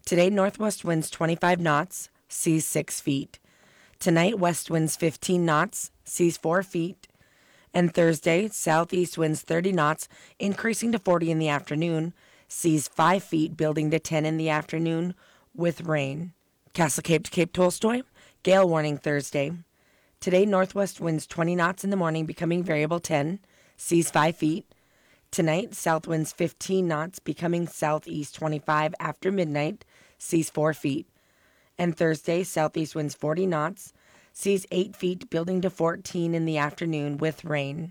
Today, northwest winds 25 knots, seas 6 feet. Tonight, west winds 15 knots, seas 4 feet. And Thursday, southeast winds 30 knots, increasing to 40 in the afternoon, seas 5 feet, building to 10 in the afternoon, with rain. Castle Cape to Cape Tolstoy, gale warning Thursday. Today, northwest winds 20 knots in the morning, becoming variable 10, seas 5 feet. Tonight, south winds 15 knots, becoming southeast 25 after midnight, seas 4 feet. And Thursday, southeast winds 40 knots, seas 8 feet, building to 14 in the afternoon, with rain.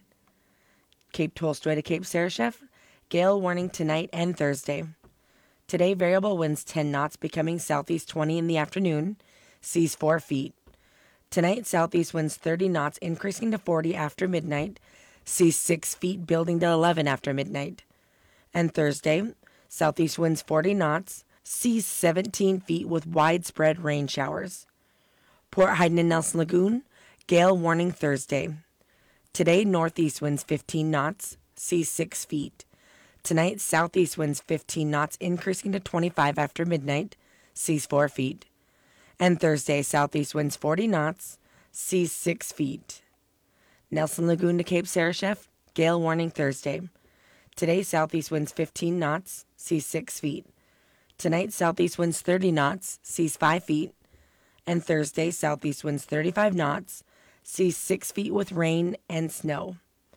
Cape Tolstoy to Cape Sarashef, gale warning tonight and Thursday. Today, variable winds 10 knots, becoming southeast 20 in the afternoon, seas 4 feet. Tonight, southeast winds 30 knots, increasing to 40 after midnight, seas 6 feet, building to 11 after midnight. And Thursday, southeast winds 40 knots, seas 17 feet with widespread rain showers. Port Heiden and Nelson Lagoon, gale warning Thursday. Today, northeast winds 15 knots, seas 6 feet. Tonight, southeast winds 15 knots, increasing to 25 after midnight, seas 4 feet. And Thursday, southeast winds 40 knots, seas 6 feet. Nelson Lagoon to Cape Sarashef, gale warning Thursday. Today, southeast winds 15 knots, seas 6 feet. Tonight, southeast winds 30 knots, seas 5 feet. And Thursday, southeast winds 35 knots, seas 6 feet with rain and snow.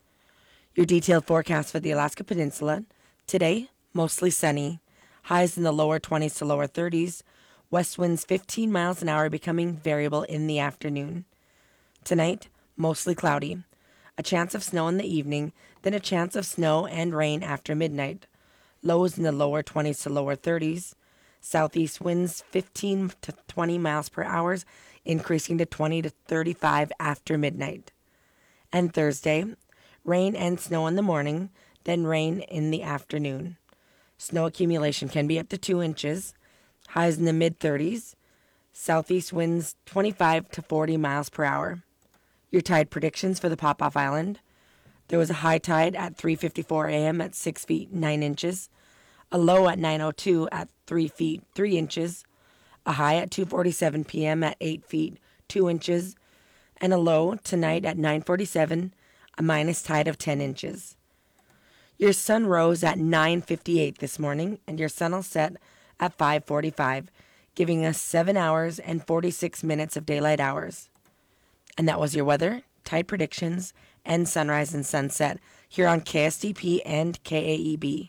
Your detailed forecast for the Alaska Peninsula. Today, mostly sunny. Highs in the lower 20s to lower 30s. West winds 15 miles an hour, becoming variable in the afternoon. Tonight, mostly cloudy. A chance of snow in the evening, then a chance of snow and rain after midnight. Lows in the lower 20s to lower 30s. Southeast winds 15 to 20 miles per hour, increasing to 20 to 35 after midnight. And Thursday, rain and snow in the morning, then rain in the afternoon. Snow accumulation can be up to 2 inches. Highs in the mid-30s. Southeast winds 25 to 40 miles per hour. Your tide predictions for the Pop-Off Island. There was a high tide at 3:54 a.m. at 6 feet 9 inches. A low at 9:02 at 3 feet 3 inches. A high at 2:47 p.m. at 8 feet 2 inches. And a low tonight at 9:47, a minus tide of 10 inches. Your sun rose at 9:58 this morning, and your sun will set at 5:45, giving us 7 hours and 46 minutes of daylight hours. And that was your weather, tide predictions, and sunrise and sunset here on KSDP and KAEB.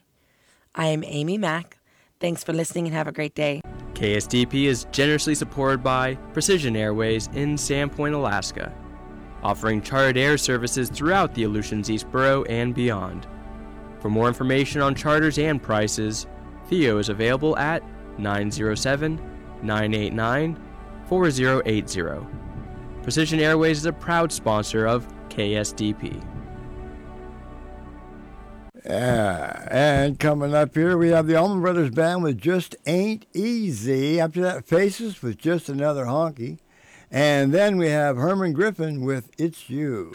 I am Amy Mack. Thanks for listening and have a great day. KSDP is generously supported by Precision Airways in Sandpoint, Alaska, offering chartered air services throughout the Aleutians East Borough and beyond. For more information on charters and prices, Theo is available at 907-989-4080. Precision Airways is a proud sponsor of KSDP. And coming up here, we have the Allman Brothers Band with Just Ain't Easy. After that, Faces with Just Another Honky. And then we have Herman Griffin with It's You.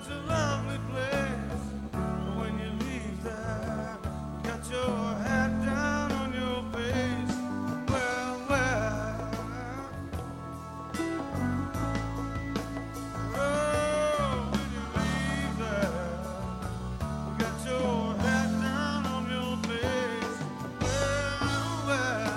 such a lovely place. When you leave there, got your head down on your face. Well, well, oh, when you leave there, got your head down on your face. Well, well.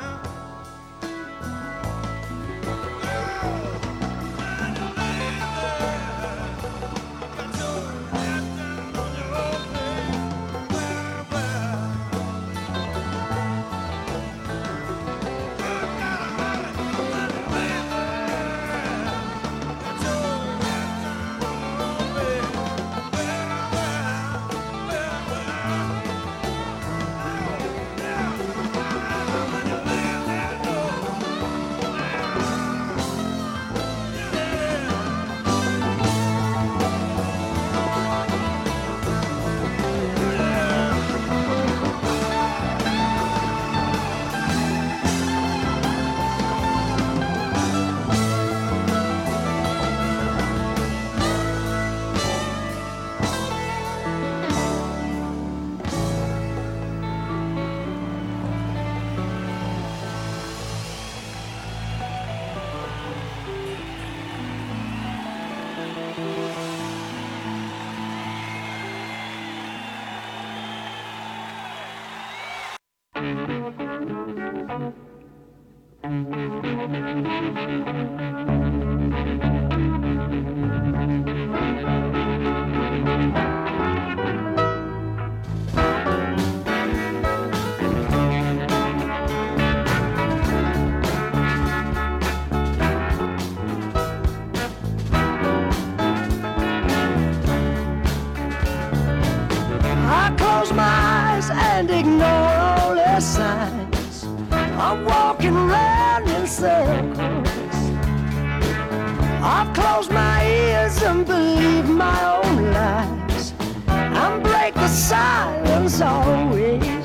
I close my eyes and ignore all the signs. I'm walking around in circles. I've closed my ears and believe my own lies. I'm break the silence always.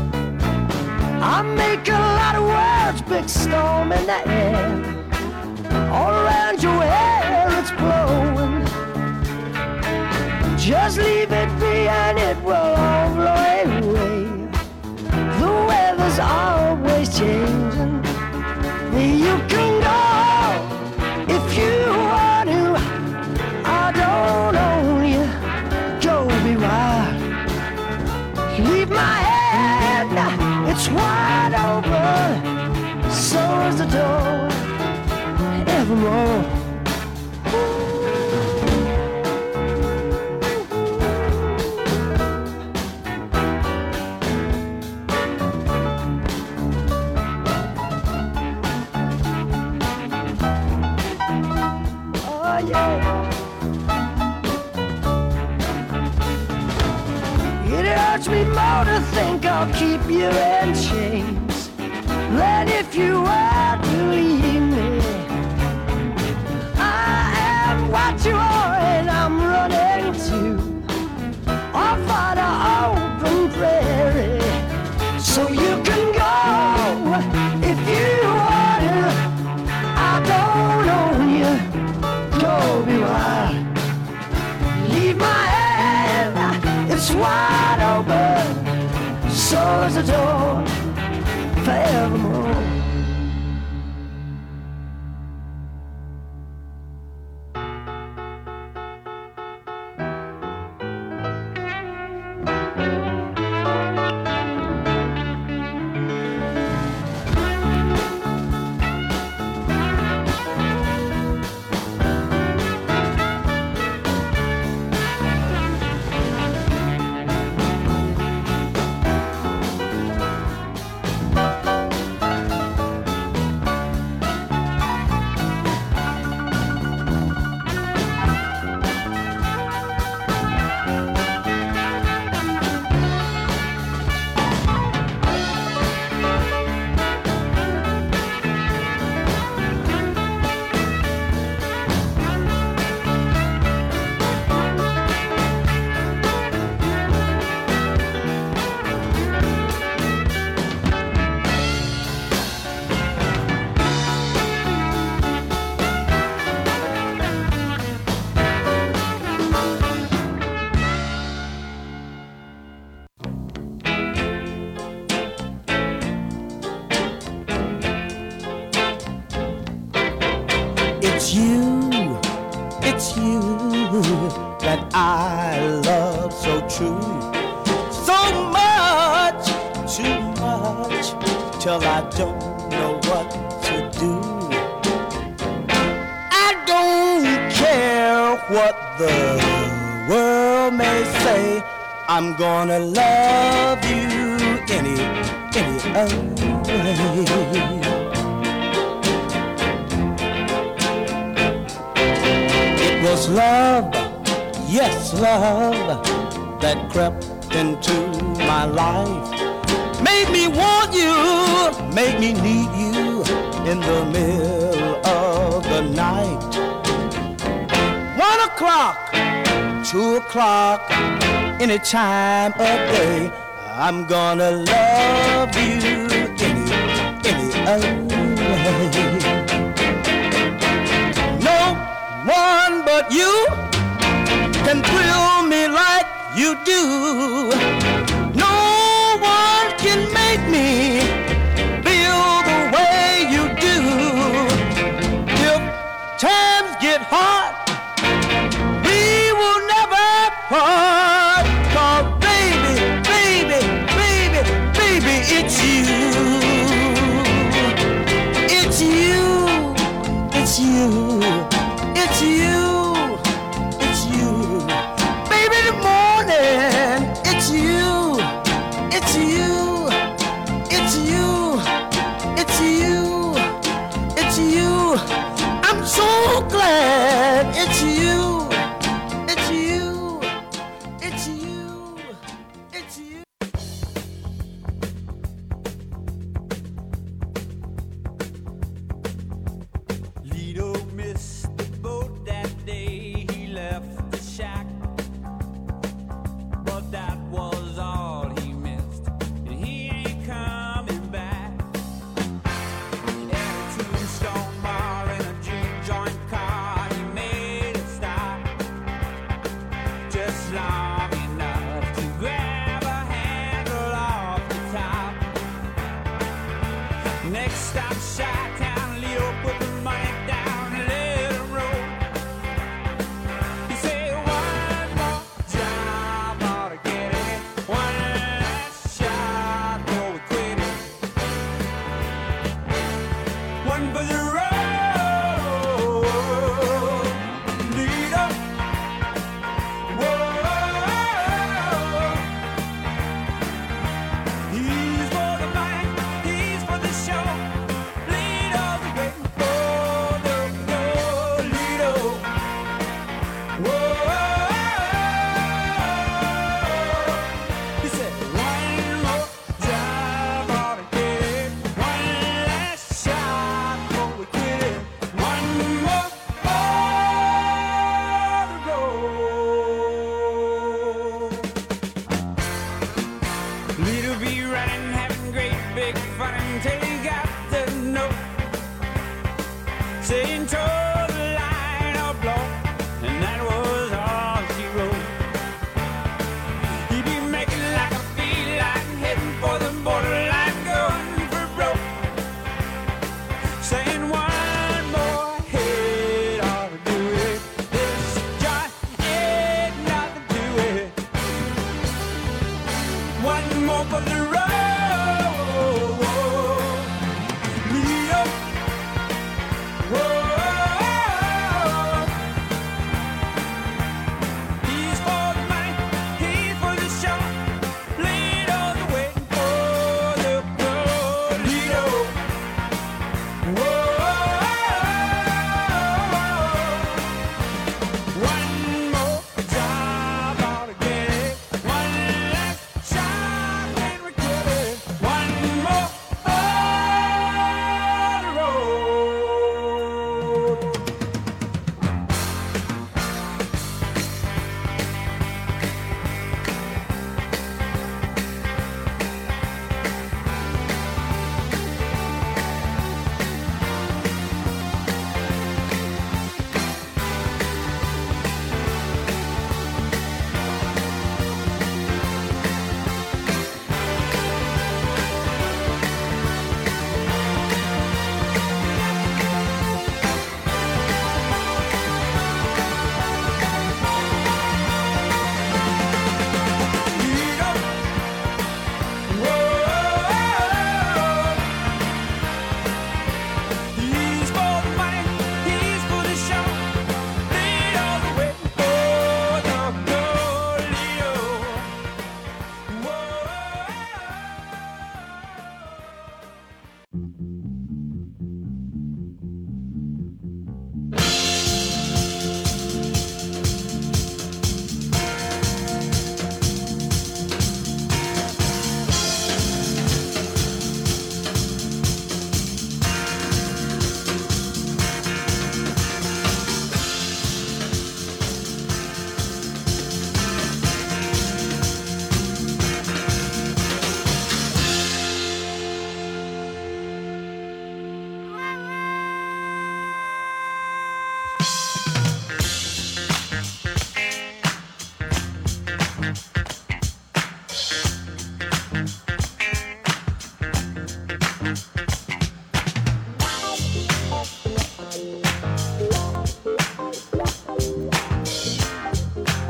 I make a lot of words, big storm in the air. All around your hair it's blowing. Just leave it be and it will all blow away. The weather's always changing. You can go if you want to. I don't own you. Go be wild. Leave my head, it's wide open. So is the door, evermore. It hurts me more to think I'll keep you in chains than if you were to leave me. I am what you are and I'm running to off on an open prairie. So you can go if you want to. I don't own you. Go be wild. Leave my hand, it's wide open. So is the door forevermore. it's you that I love so true. So much, too much, till I don't know what to do. I don't care what the world may say, I'm gonna love you any way. It was love, yes, love, that crept into my life. Made me want you, made me need you in the middle of the night. 1 o'clock, 2 o'clock, any time of day, I'm gonna love you any way. No one but you can thrill me like you do. No one can make me feel the way you do. If times get hard, we will never part. 'Cause baby, baby, baby, baby, it's you. It's you. It's you. It's you. It's you. Baby, in the morning, it's you. It's you. It's you. It's you. It's you. I'm so glad it's you. It's you. It's you. It's you. Lido missed the boat that day. He left the shack, but that was all he missed, and he ain't coming back. At a Tombstone bar in a juke joint car, he made a stop, just long enough to grab a handle off the top. Next stop, Chi-Town. Leo put the money down and let him roll. He said, one more job, ought to get it. One last shot, before we quit it. One for the road, Lido. Whoa. He's for the money, he's for the show. Lido the great, oh no, no, Lido. Whoa. He said, one more job, ought to get it. One last shot before we quit it. One more for the road. Lido be running, having great big fun until he got the note saying, toe the line or blow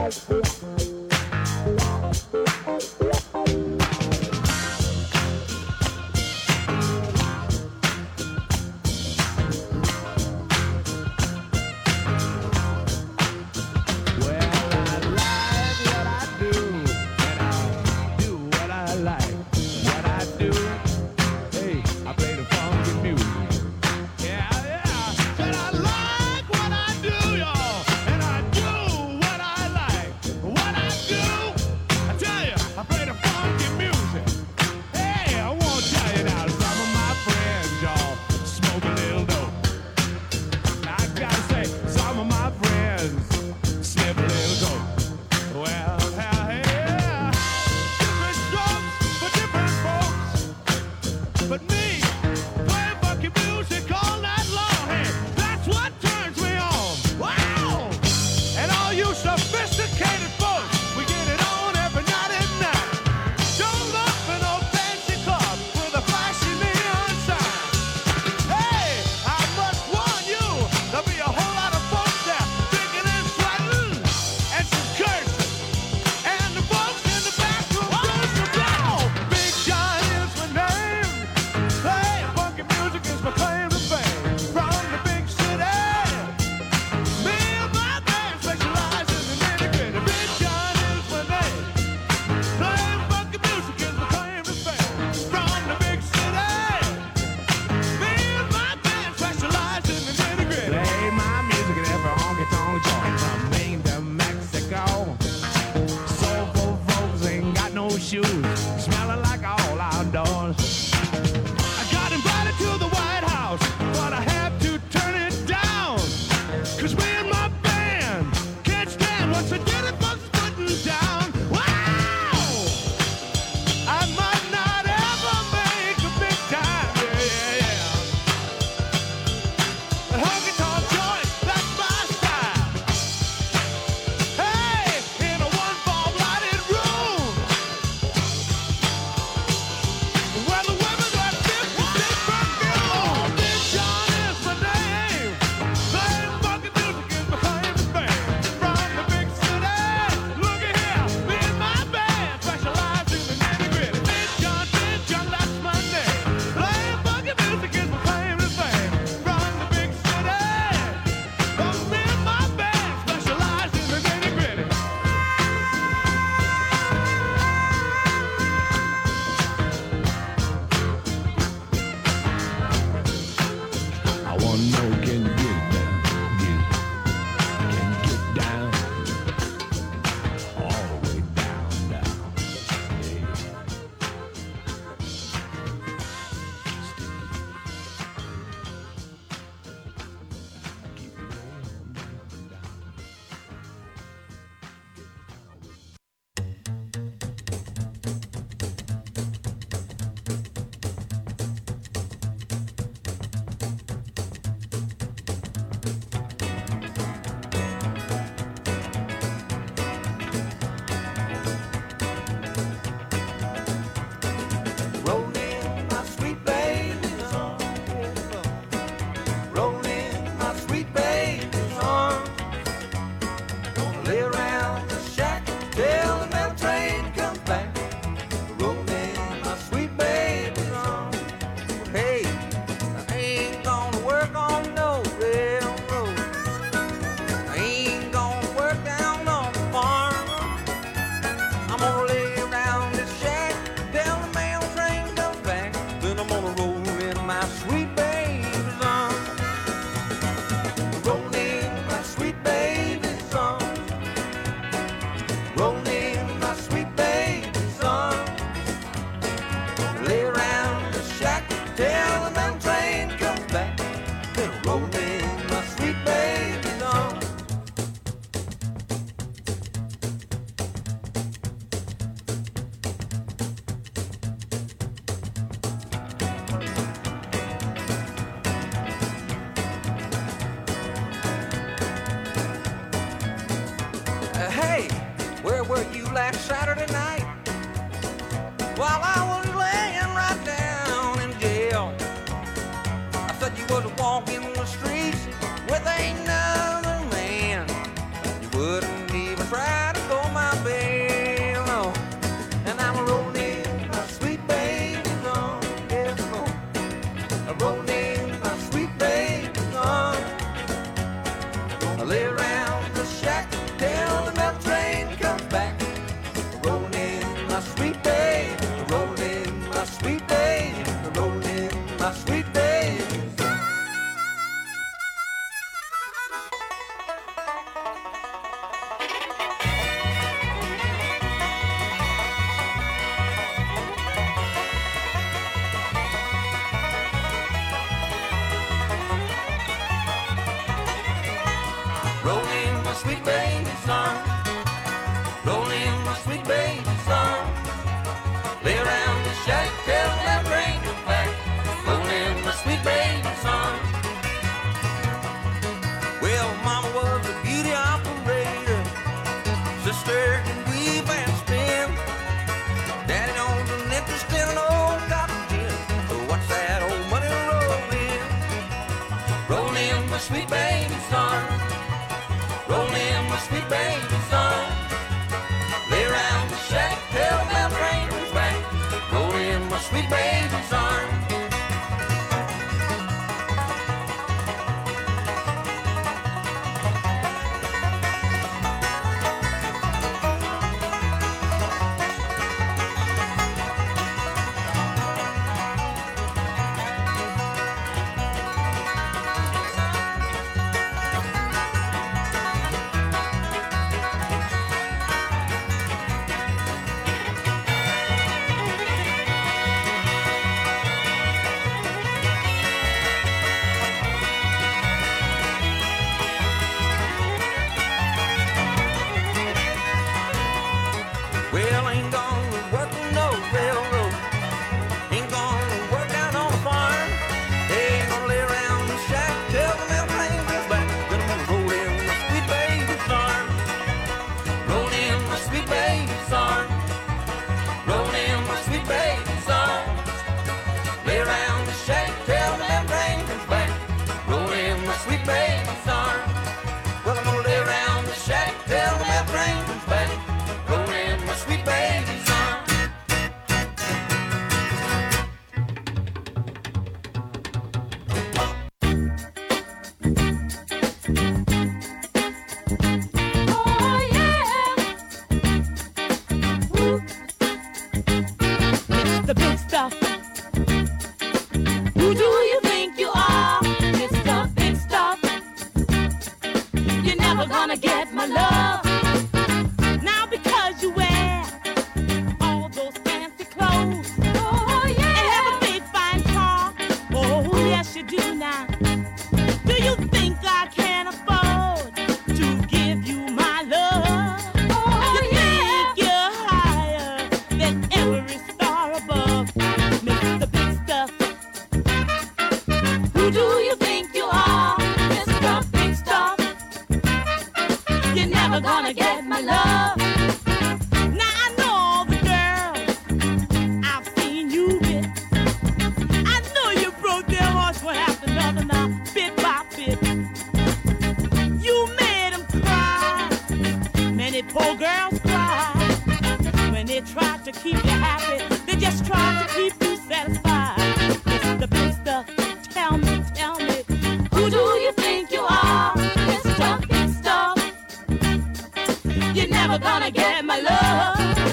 last Saturday night while I was laying right down in jail. I said you was walking the streets with another man. You wouldn't even try to sweet baby son. Roll in, my sweet baby son. Lay around the shack till that rain comes back. Roll in, my sweet baby son. Well, mama was a beauty operator. Sister can weave and spin. Daddy owns an interest in an old cotton gin. So watch that old money roll in. Roll in, my sweet baby son. Roll in, my sweet baby son. Lay around the shack till that rain comes back. Roll in, my sweet baby son. Well, ain't gonna work on no railroad. Ain't gonna work out on a farm. Ain't gonna lay around the shack till the mail train goes back. Gonna roll in my sweet baby son. Roll in my sweet baby son. Roll in my sweet baby son. Lay around the shack till the mail train comes back. Roll in my sweet baby son. Well, I'm gonna lay around the shack till the mail train comes back. Roll in my sweet baby son. Oh yeah, woo. It's the big stuff. Who do you think you are? It's the big stuff. You're never gonna get my love. Now because you wear all those fancy clothes. Oh yeah. And have a big fine car. Oh yes you do now. Do you think I can afford to give you my love? Oh you think you're higher than every star above? Mr. Big Stuff. Who do you think you are? Mr. Big Stuff. You're never gonna get my love. Now I know all the girls I've seen you with. I know you broke their hearts one after another now, bit by bit. You made them cry. Many poor girls cry. When they try to keep you happy, they just try to keep you satisfied. It's the big stuff. Tell me, who do you think you are? Mr. Big Stuff. You're never gonna get my love.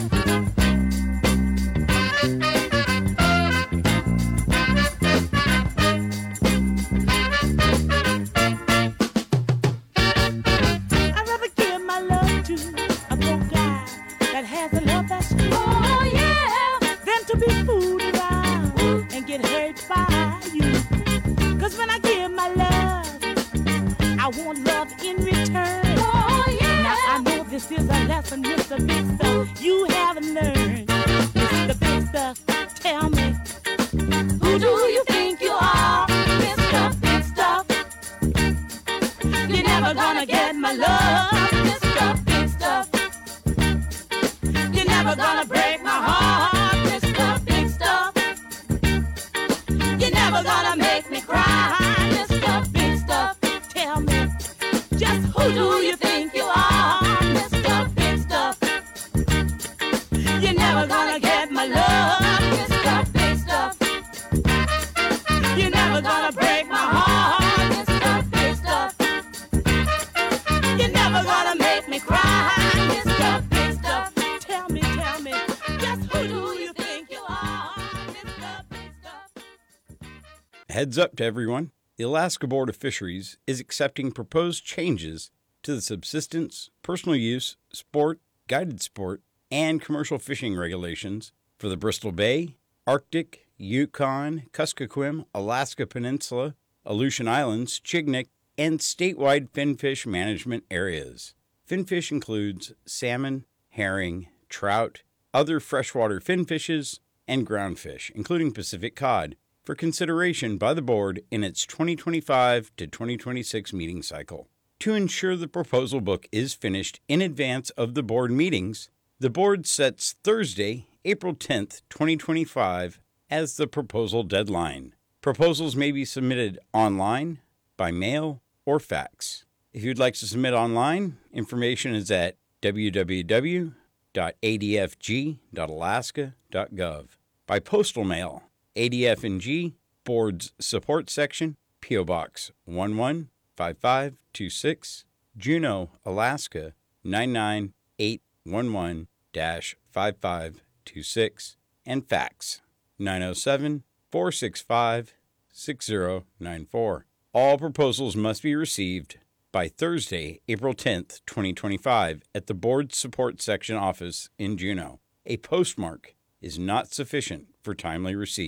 I'd rather give my love to a broke guy that has a love that's true. Oh yeah, than to be fooled around and get hurt by you. 'Cause when I give my love, I want love in return. Oh yeah. Now I know this is a lesson, Mr. Big Stuff, you haven't learned. Mr. Big Stuff, tell me, who do you think you are? Mr. Big Stuff. You're never gonna get my love, Mr. Big Stuff. You're never gonna break my heart, Mr. Big Stuff. You're never gonna make me cry, Mr. Big Stuff. Tell me, just who do you think you are, Mr. Big Stuff? You're never gonna get my love, Mr. Big Stuff. You're never gonna break my heart, Mr. Big Stuff. You're never gonna make me cry, Mr. Big Stuff. Tell me, just who do you think you are, Mr. Big Stuff? Heads up to everyone. The Alaska Board of Fisheries is accepting proposed changes to the subsistence, personal use, sport, guided sport, and commercial fishing regulations for the Bristol Bay, Arctic, Yukon, Kuskokwim, Alaska Peninsula, Aleutian Islands, Chignik, and statewide finfish management areas. Finfish includes salmon, herring, trout, other freshwater finfishes, and groundfish, including Pacific cod, for consideration by the board in its 2025 to 2026 meeting cycle. To ensure the proposal book is finished in advance of the board meetings, the board sets Thursday, April 10th, 2025 as the proposal deadline. Proposals may be submitted online, by mail, or fax. If you'd like to submit online, information is at www.adfg.alaska.gov. By postal mail, ADF&G, Board's Support Section, P.O. Box 115526, Juneau, Alaska 99811-5526, and fax 907-465-6094. All proposals must be received by Thursday, April 10th, 2025, at the Board Support Section office in Juneau. A postmark is not sufficient for timely receipt.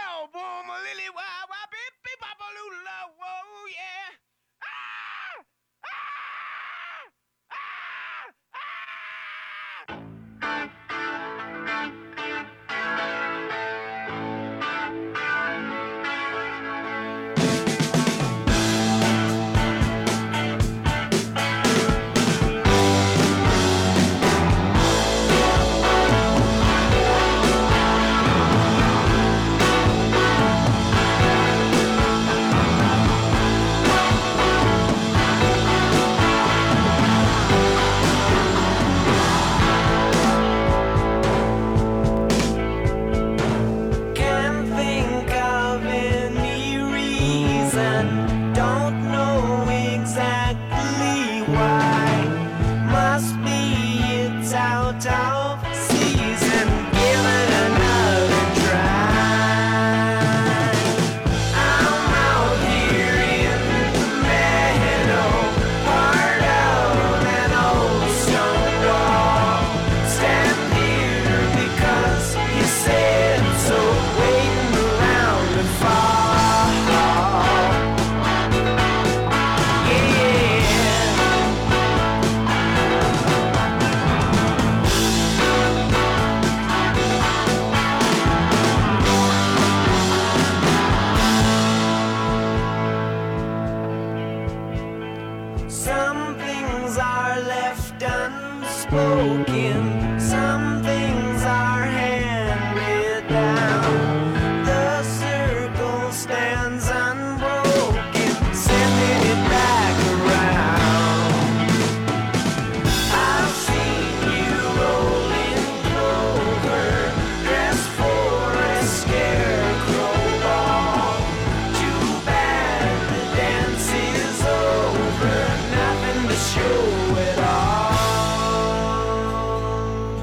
Some things are left unspoken, some things are handed down. The circle stands unbroken, sending it back around. I've seen you rolling clover, dressed for a scarecrow ball. Too bad the dance is over, nothing to show at all.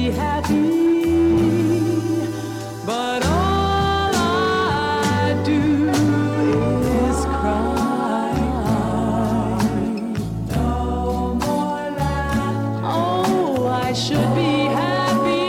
be happy, but all I do is cry. No more laughter. Oh, I should be happy.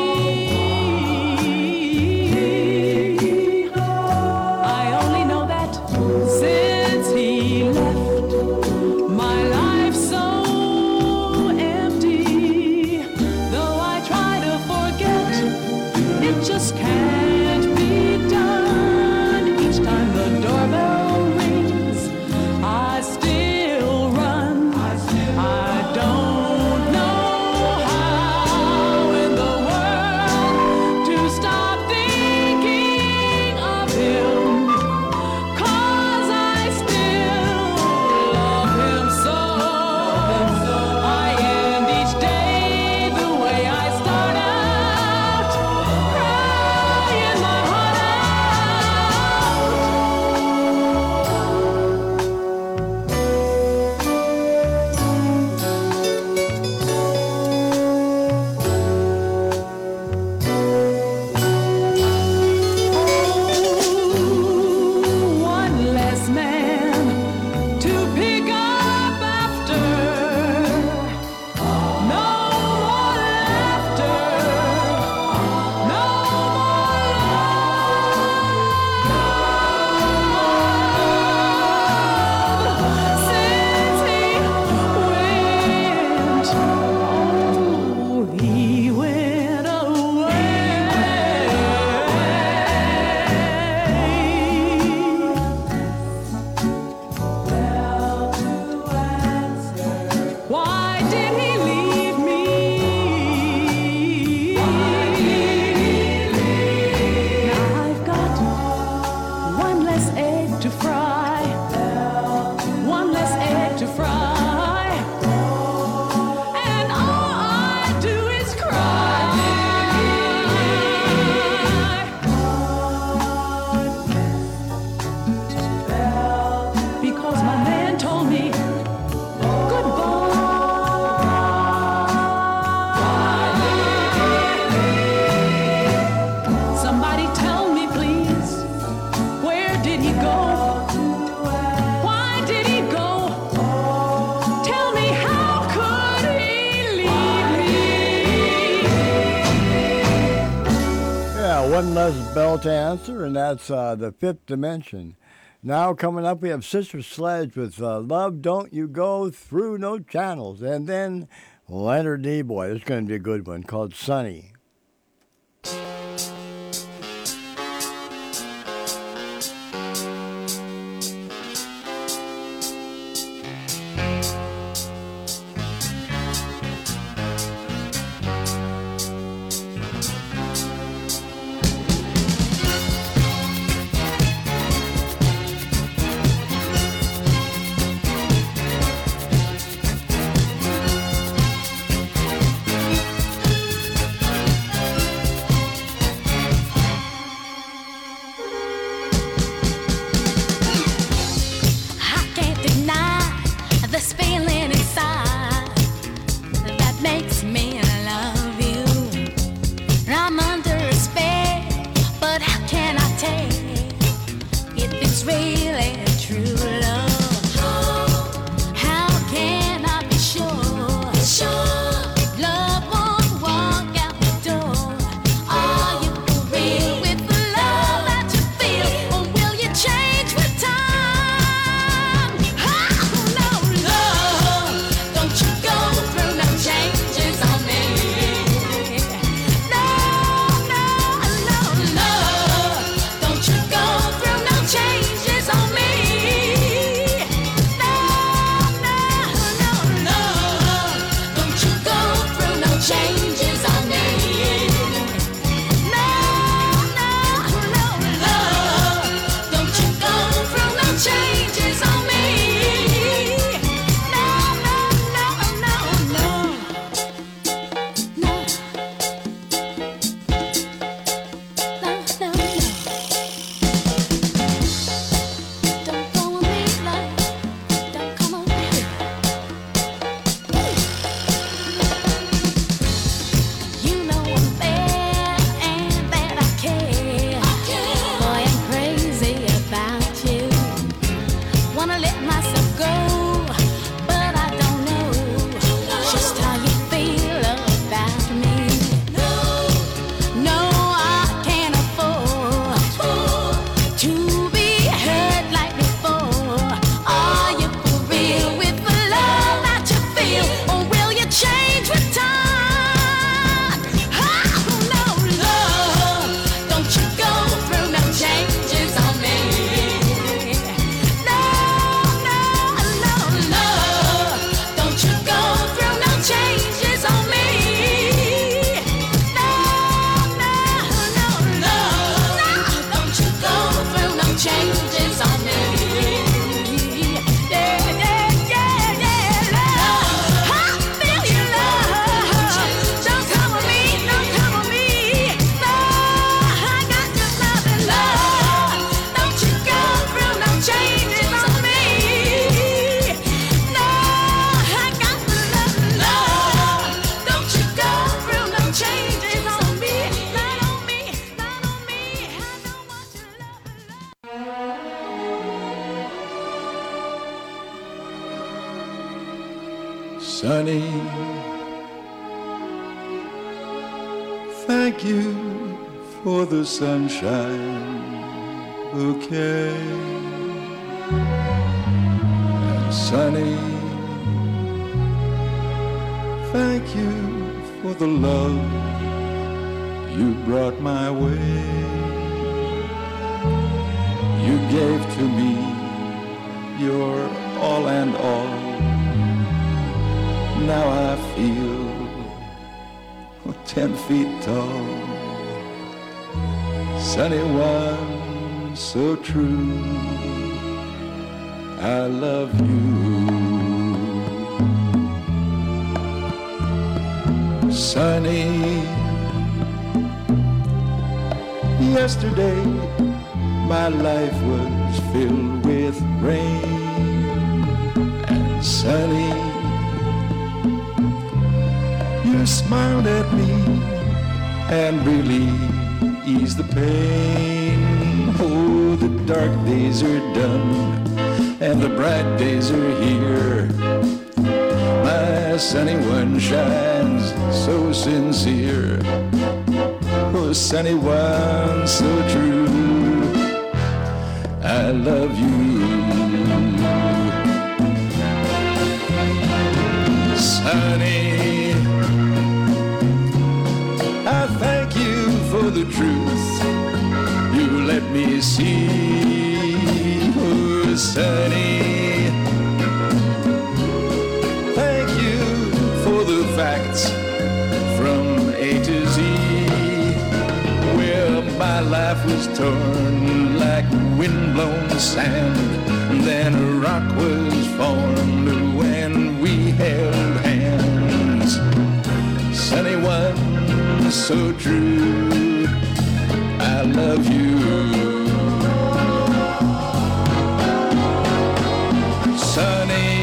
I only know that since he left, my life so empty. Though I try to forget, it just can't be done. Each time the doorbell rings, I still run. I don't know how in the world to stop thinking of him, 'cause I still love him so. I end each day the way I start out, crying my heart one less man to pick up after. No more laughter. No more love. Since he went, oh, he went away. Why did he leave me? Now I've got one less egg to fry. One less egg to fry. And all I do is cry. Because my man told me goodbye. Somebody tell me, please, where did he go? Why did he go? Tell me, how could he leave me? Yeah, one less bell to answer, and that's the Fifth Dimension. Now coming up, we have Sister Sledge with Love Don't You Go Through No Channels. And then Leonard Nimoy. It's going to be a good one called Sunny. Sunny, thank you for the sunshine bouquet. And sunny, thank you for the love you brought my way. You gave to me your all and all. Now I feel 10 feet tall. Sunny one, so true, I love you. Sunny, yesterday my life was filled with rain. And sunny, you smiled at me and really eased the pain. Oh, the dark days are done and the bright days are here. My sunny one shines so sincere. Oh, sunny one, so true, I love you. Sunny, I thank you for the truth you let me see. Oh, sunny, thank you for the facts from A to Z. Well, my life was torn like windblown sand, then a rock was formed when we held hands. Sunny one, so true, I love you. Sunny,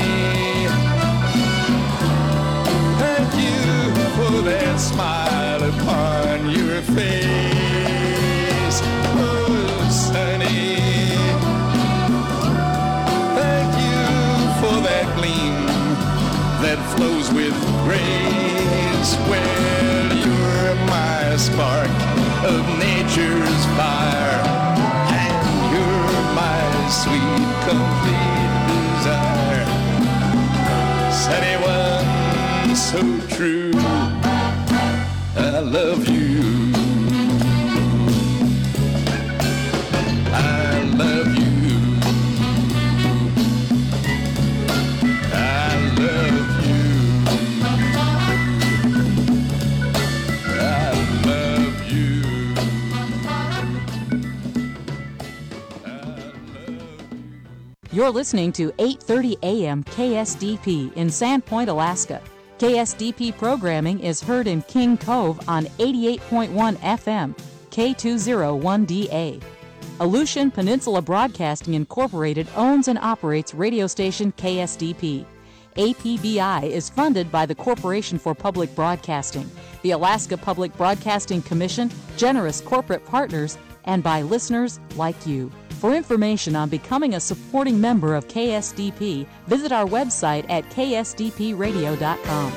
thank you for that smile upon your face. Oh, sunny, thank you for that gleam that flows with grace. Well, you're my spark of nature's fire, and you're my sweet, complete desire. Sunny one, so true, I love you. I love you. I love you. I love you. You're listening to 8:30 a.m. KSDP in Sandpoint, Alaska. KSDP programming is heard in King Cove on 88.1 FM, K201DA. Aleutian Peninsula Broadcasting Incorporated owns and operates radio station KSDP. APBI is funded by the Corporation for Public Broadcasting, the Alaska Public Broadcasting Commission, generous corporate partners, and by listeners like you. For information on becoming a supporting member of KSDP, visit our website at ksdpradio.com.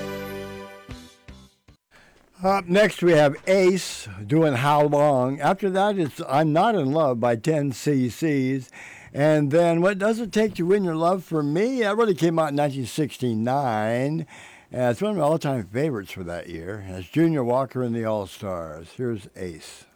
Up next, we have Ace doing How Long. After that, it's I'm Not in Love by 10cc's. And then What Does It Take to Win Your Love for Me? That really came out in 1969. And it's one of my all-time favorites for that year. It's Junior Walker and the All-Stars. Here's Ace.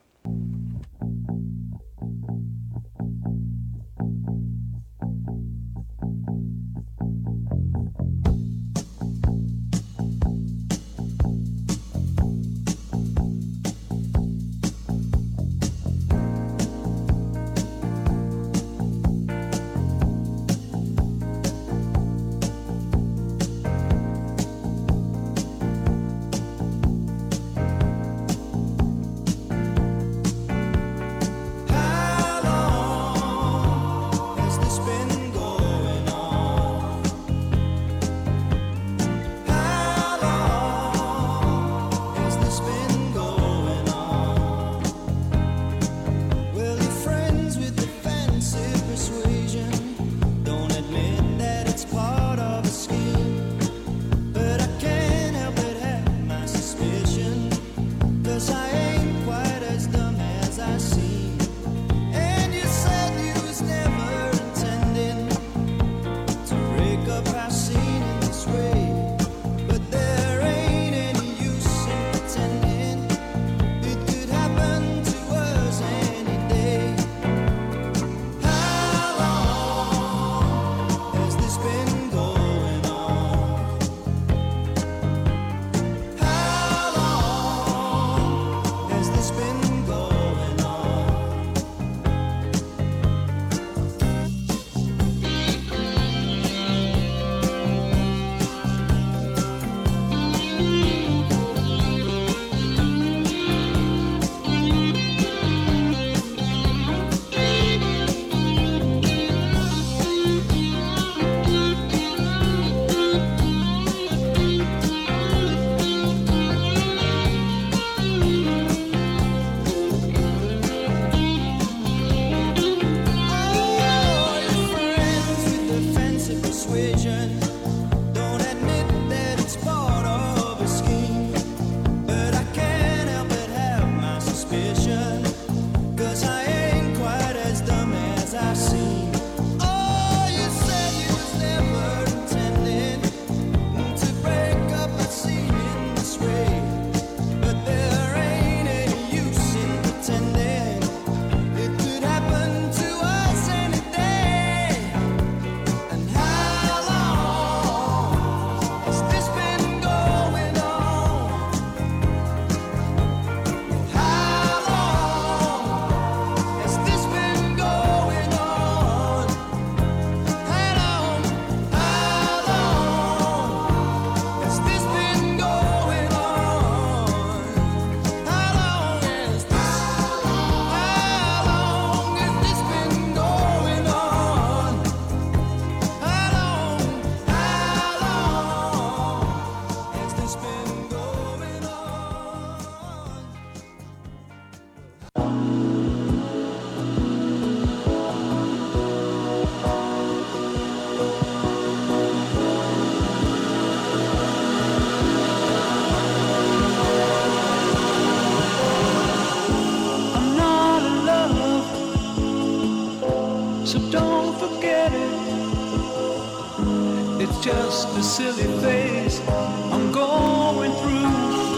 just a silly phase I'm going through.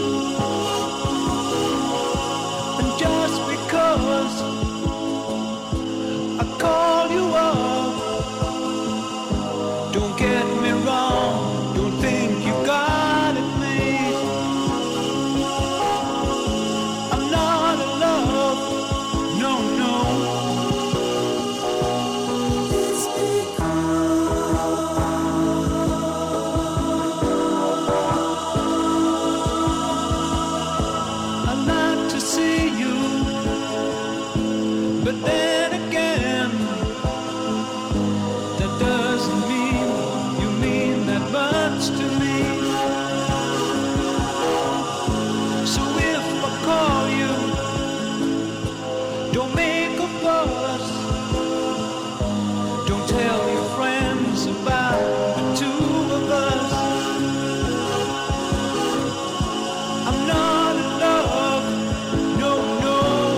And just because I call you up, don't get me wrong, don't think you got it made. I'm not in love, no, no. It's I'd like to see you, but then again, that doesn't mean you mean that much to me. So if I call you, don't make a fuss, don't tell your friends about the two of us. I'm not in love, no, no.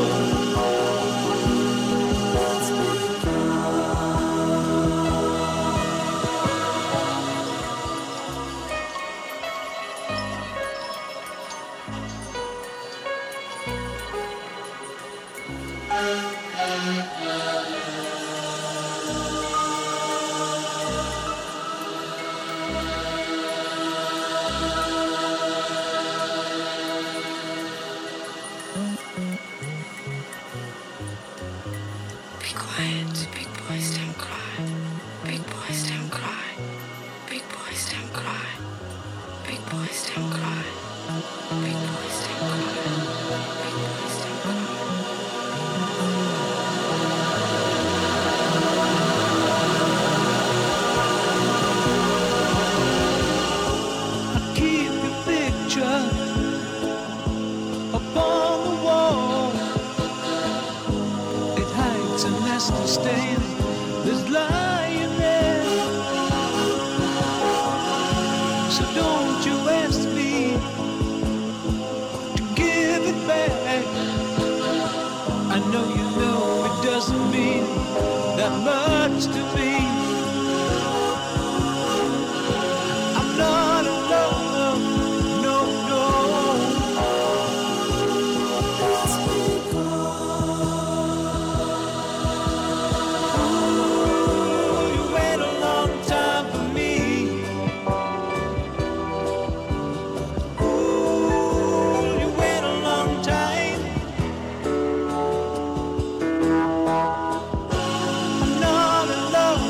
Be quiet, big boys don't cry. Big boys don't cry. Big boys don't cry. Big boys don't cry. Big boys don't cry. Big boys don't cry. I keep your picture upon the wall. It hides a nasty stain that's lying there. So don't you ask me to give it back. I know you know it doesn't mean that much to me. I'm not in love, no, no. Ooh, you wait a long time for me. Ooh, you wait a long time. I'm not in love,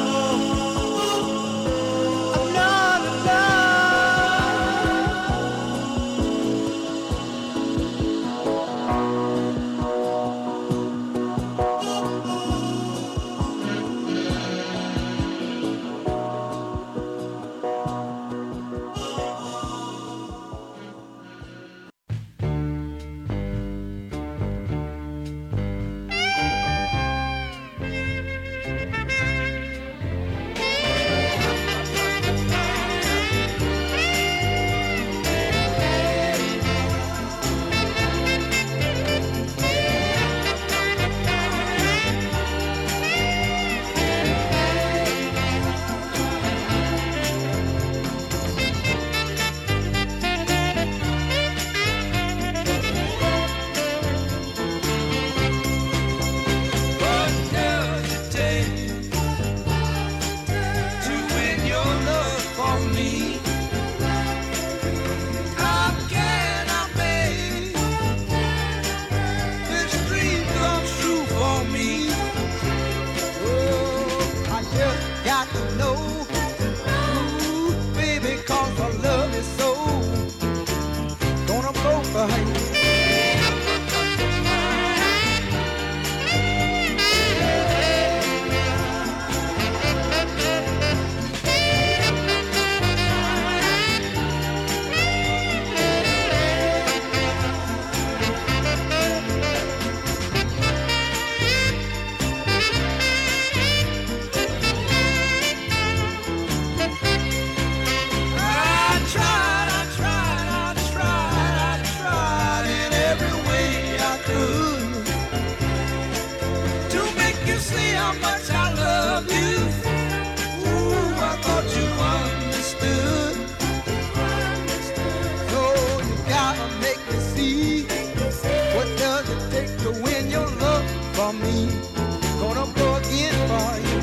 me. Gonna blow again for you.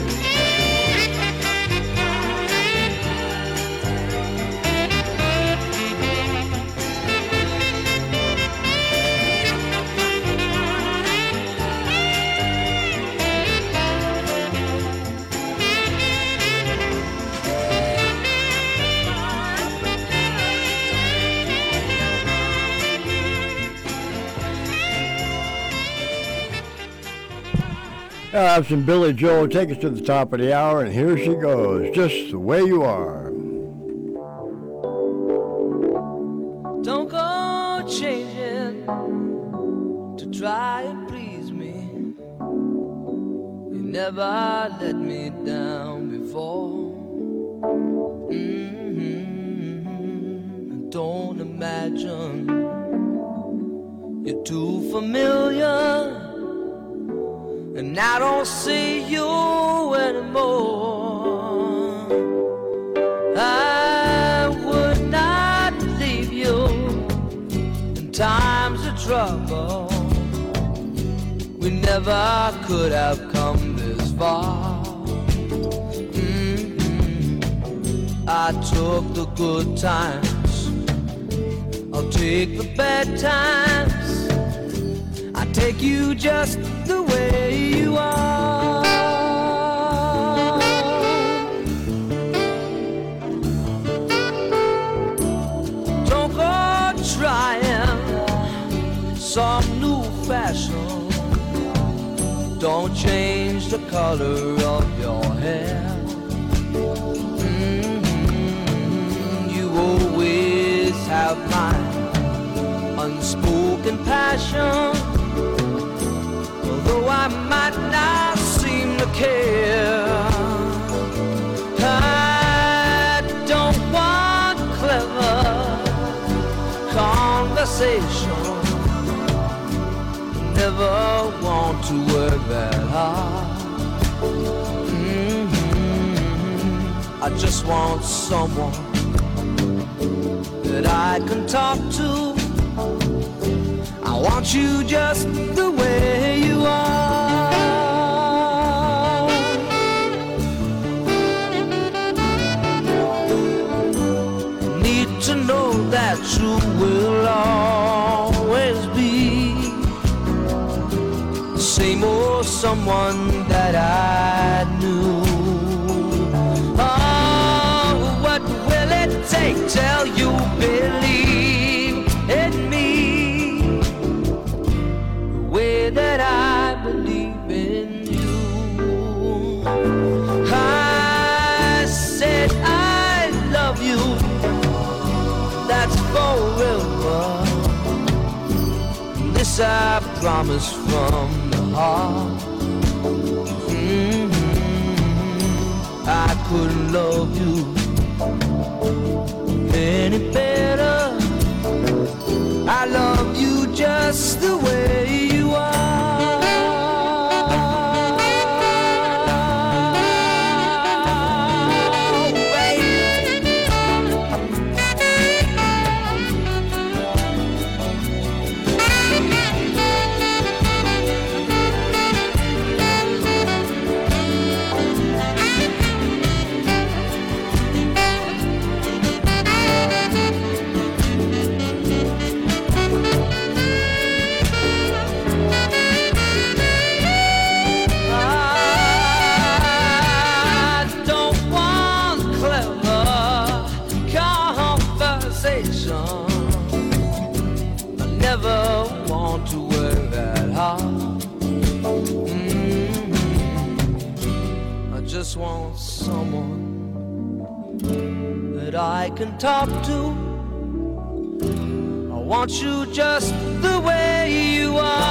Some Billy Joel, take us to the top of the hour, and here she goes, Just the Way You Are. Don't go changing to try and please me. You never let me down before. Don't imagine you're too familiar, and I don't see you anymore. I would not leave you in times of trouble. We never could have come this far. I took the good times, I'll take the bad times. I take you just the way you are. Don't go trying some new fashion. Don't change the color of your hair. You always have my unspoken passion. Although I might not seem to care, I don't want clever conversation. Never want to work that hard. I just want someone that I can talk to. I want you just the way you are. Need to know that you will always be the same old someone that I knew. Oh, what will it take till you believe in me? That I believe in you. I said I love you, that's forever. This I promise from the heart. I couldn't love you any better. I love you just the way you are. Just want someone that I can talk to. I want you just the way you are.